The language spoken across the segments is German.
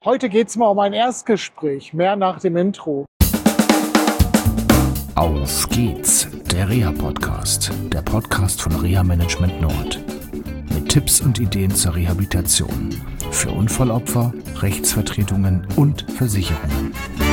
Heute geht es mal um ein Erstgespräch, mehr nach dem Intro. Auf geht's, der Reha-Podcast, der Podcast von Reha Management Nord. Mit Tipps und Ideen zur Rehabilitation für Unfallopfer, Rechtsvertretungen und Versicherungen.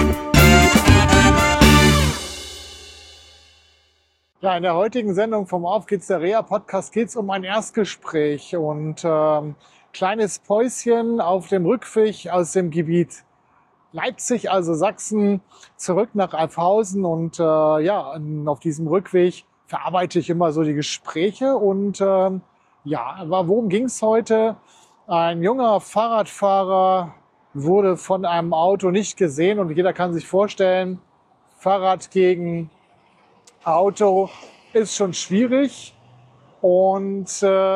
Ja, in der heutigen Sendung vom Auf geht's, der Reha-Podcast geht es um ein Erstgespräch und kleines Päuschen auf dem Rückweg aus dem Gebiet Leipzig, also Sachsen, zurück nach Alfhausen und auf diesem Rückweg verarbeite ich immer so die Gespräche und aber worum ging es heute? Ein junger Fahrradfahrer wurde von einem Auto nicht gesehen und jeder kann sich vorstellen, Fahrrad gegen Auto ist schon schwierig und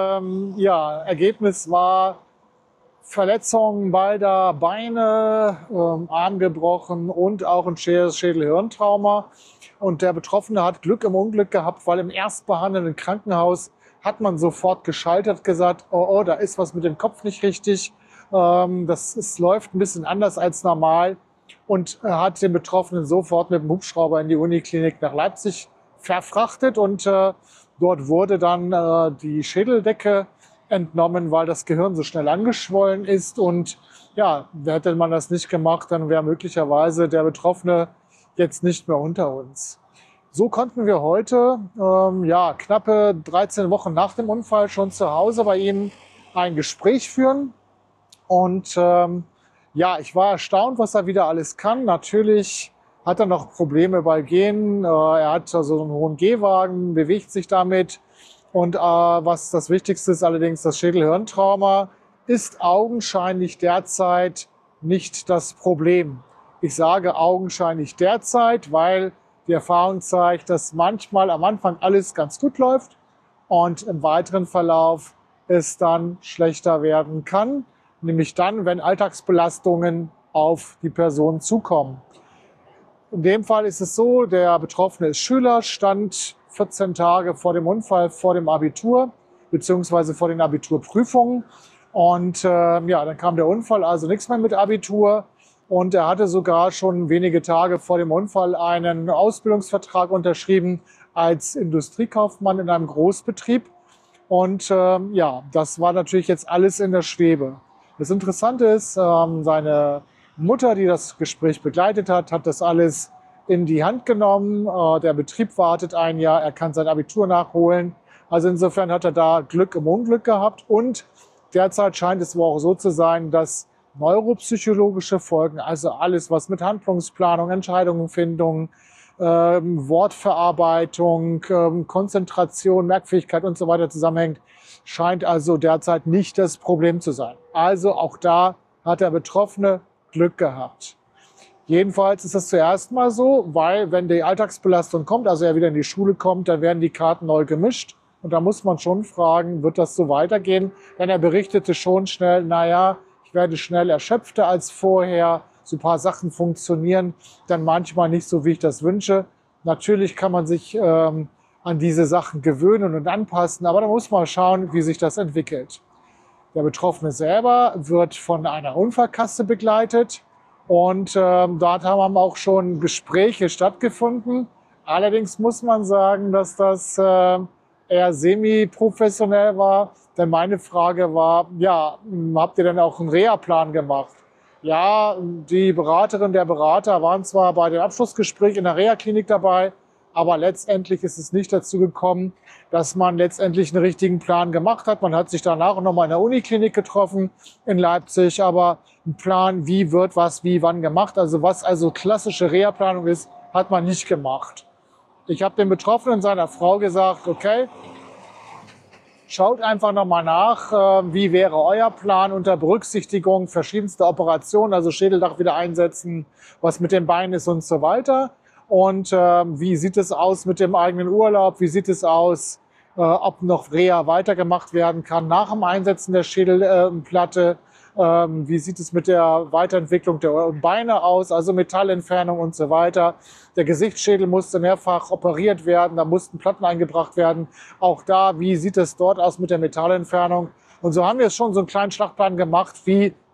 Ergebnis war Verletzungen beider Beine, Arm gebrochen und auch ein Schädel-Hirntrauma. Und der Betroffene hat Glück im Unglück gehabt, weil im erstbehandelnden Krankenhaus hat man sofort geschaltet, gesagt, oh, da ist was mit dem Kopf nicht richtig. Läuft ein bisschen anders als normal und hat den Betroffenen sofort mit dem Hubschrauber in die Uniklinik nach Leipzig verfrachtet und dort wurde dann die Schädeldecke entnommen, weil das Gehirn so schnell angeschwollen ist. Und ja, hätte man das nicht gemacht, dann wäre möglicherweise der Betroffene jetzt nicht mehr unter uns. So konnten wir heute, knappe 13 Wochen nach dem Unfall schon zu Hause bei ihm ein Gespräch führen. Und ich war erstaunt, was er wieder alles kann. Natürlich hat er noch Probleme bei Gehen. Er hat also einen hohen Gehwagen, bewegt sich damit. Und was das Wichtigste ist allerdings, das Schädel-Hirntrauma ist augenscheinlich derzeit nicht das Problem. Ich sage augenscheinlich derzeit, weil die Erfahrung zeigt, dass manchmal am Anfang alles ganz gut läuft und im weiteren Verlauf es dann schlechter werden kann. Nämlich dann, wenn Alltagsbelastungen auf die Person zukommen. In dem Fall ist es so, der Betroffene ist Schüler, stand 14 Tage vor dem Unfall, vor dem Abitur, beziehungsweise vor den Abiturprüfungen. Und dann kam der Unfall, also nichts mehr mit Abitur. Und er hatte sogar schon wenige Tage vor dem Unfall einen Ausbildungsvertrag unterschrieben als Industriekaufmann in einem Großbetrieb. Und das war natürlich jetzt alles in der Schwebe. Das Interessante ist, seine Mutter, die das Gespräch begleitet hat, hat das alles in die Hand genommen. Der Betrieb wartet ein Jahr, er kann sein Abitur nachholen. Also insofern hat er da Glück im Unglück gehabt. Und derzeit scheint es wohl auch so zu sein, dass neuropsychologische Folgen, also alles, was mit Handlungsplanung, Entscheidungsfindung, Wortverarbeitung, Konzentration, Merkfähigkeit und so weiter zusammenhängt, scheint also derzeit nicht das Problem zu sein. Also auch da hat der Betroffene Glück gehabt. Jedenfalls ist das zuerst mal so, weil wenn die Alltagsbelastung kommt, also er wieder in die Schule kommt, dann werden die Karten neu gemischt. Und da muss man schon fragen, wird das so weitergehen? Denn er berichtete schon schnell, ich werde schnell erschöpfter als vorher. So ein paar Sachen funktionieren dann manchmal nicht so, wie ich das wünsche. Natürlich kann man sich an diese Sachen gewöhnen und anpassen, aber da muss man schauen, wie sich das entwickelt. Der Betroffene selber wird von einer Unfallkasse begleitet und dort haben auch schon Gespräche stattgefunden. Allerdings muss man sagen, dass das eher semi-professionell war, denn meine Frage war, habt ihr denn auch einen Reha-Plan gemacht? Ja, die Beraterin, der Berater waren zwar bei dem Abschlussgespräch in der Reha-Klinik dabei, aber letztendlich ist es nicht dazu gekommen, dass man letztendlich einen richtigen Plan gemacht hat. Man hat sich danach nochmal in der Uniklinik getroffen in Leipzig, aber ein Plan, wie wird was, wie, wann gemacht, also was also klassische Reha-Planung ist, hat man nicht gemacht. Ich habe dem Betroffenen seiner Frau gesagt, okay, schaut einfach nochmal nach, wie wäre euer Plan unter Berücksichtigung verschiedenster Operationen, also Schädeldach wieder einsetzen, was mit dem Bein ist und so weiter. Und wie sieht es aus mit dem eigenen Urlaub? Wie sieht es aus, ob noch Reha weitergemacht werden kann nach dem Einsetzen der Schädelplatte? Wie sieht es mit der Weiterentwicklung der Beine aus, also Metallentfernung und so weiter. Der Gesichtsschädel musste mehrfach operiert werden, da mussten Platten eingebracht werden. Auch da, wie sieht es dort aus mit der Metallentfernung? Und so haben wir schon so einen kleinen Schlachtplan gemacht, wie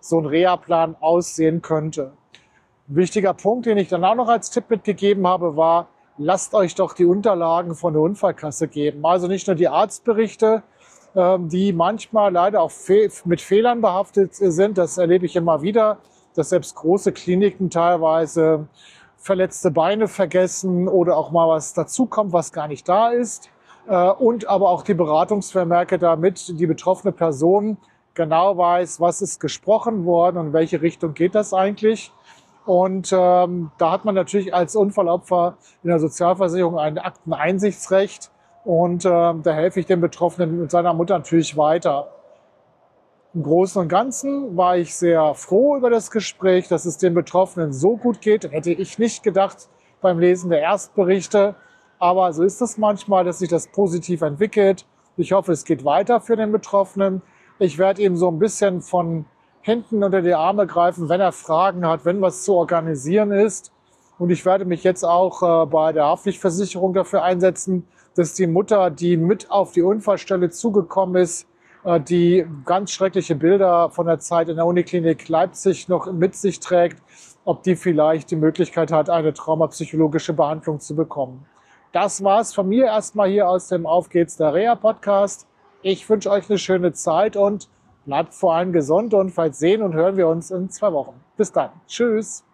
so ein Reha-Plan aussehen könnte. Ein wichtiger Punkt, den ich dann auch noch als Tipp mitgegeben habe, war, lasst euch doch die Unterlagen von der Unfallkasse geben. Also nicht nur die Arztberichte, die manchmal leider auch mit Fehlern behaftet sind. Das erlebe ich immer wieder, dass selbst große Kliniken teilweise verletzte Beine vergessen oder auch mal was dazukommt, was gar nicht da ist. Und aber auch die Beratungsvermerke, damit die betroffene Person genau weiß, was ist gesprochen worden und in welche Richtung geht das eigentlich. Und da hat man natürlich als Unfallopfer in der Sozialversicherung ein Akteneinsichtsrecht. Und da helfe ich dem Betroffenen und seiner Mutter natürlich weiter. Im Großen und Ganzen war ich sehr froh über das Gespräch, dass es den Betroffenen so gut geht. Hätte ich nicht gedacht beim Lesen der Erstberichte. Aber so ist es manchmal, dass sich das positiv entwickelt. Ich hoffe, es geht weiter für den Betroffenen. Ich werde ihm so ein bisschen von hinten unter die Arme greifen, wenn er Fragen hat, wenn was zu organisieren ist. Und ich werde mich jetzt auch bei der Haftpflichtversicherung dafür einsetzen, dass die Mutter, die mit auf die Unfallstelle zugekommen ist, die ganz schreckliche Bilder von der Zeit in der Uniklinik Leipzig noch mit sich trägt, ob die vielleicht die Möglichkeit hat, eine traumapsychologische Behandlung zu bekommen. Das war's von mir erstmal hier aus dem Auf geht's der Reha Podcast. Ich wünsche euch eine schöne Zeit und bleibt vor allem gesund und vielleicht sehen und hören wir uns in 2 Wochen. Bis dann. Tschüss.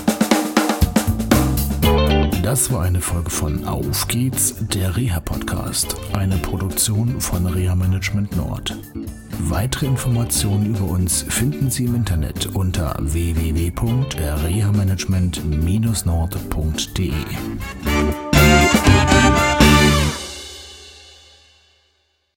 Das war eine Folge von Auf geht's, der Reha-Podcast, eine Produktion von Reha Management Nord. Weitere Informationen über uns finden Sie im Internet unter www.rehamanagement-nord.de.